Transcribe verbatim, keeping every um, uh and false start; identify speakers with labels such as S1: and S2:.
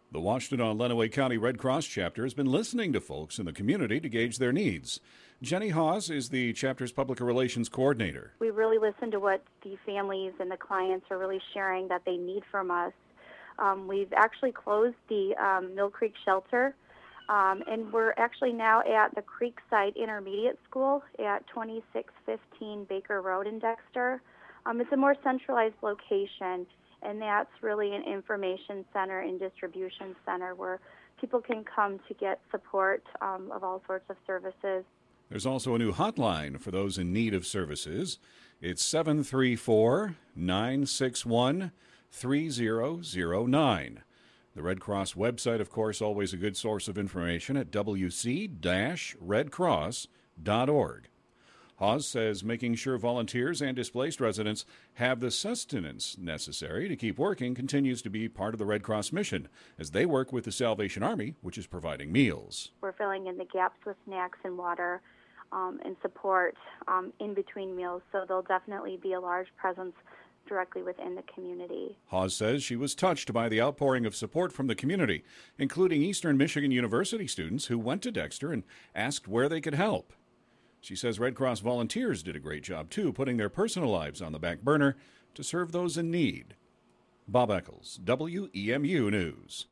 S1: The Washtenaw-Lenawee County Red Cross chapter has been listening to folks in the community to gauge their needs. Jenny Hawes is the chapter's public relations coordinator.
S2: We really listen to what the families and the clients are really sharing that they need from us. Um, we've actually closed the um, Mill Creek shelter, um, and we're actually now at the Creekside Intermediate School at twenty-six fifteen Baker Road in Dexter. Um, it's a more centralized location, and that's really an information center and distribution center where people can come to get support um, of all sorts of services.
S1: There's also a new hotline for those in need of services. It's seven three four, nine six one, three zero zero nine. The Red Cross website, of course, always a good source of information at w c dash red cross dot org. Hawes says making sure volunteers and displaced residents have the sustenance necessary to keep working continues to be part of the Red Cross mission as they work with the Salvation Army, which is providing meals.
S2: We're filling in the gaps with snacks and water um, and support um, in between meals, so there'll definitely be a large presence directly within the community.
S1: Hawes says she was touched by the outpouring of support from the community, including Eastern Michigan University students who went to Dexter and asked where they could help. She says Red Cross volunteers did a great job, too, putting their personal lives on the back burner to serve those in need. Bob Eccles, W E M U News.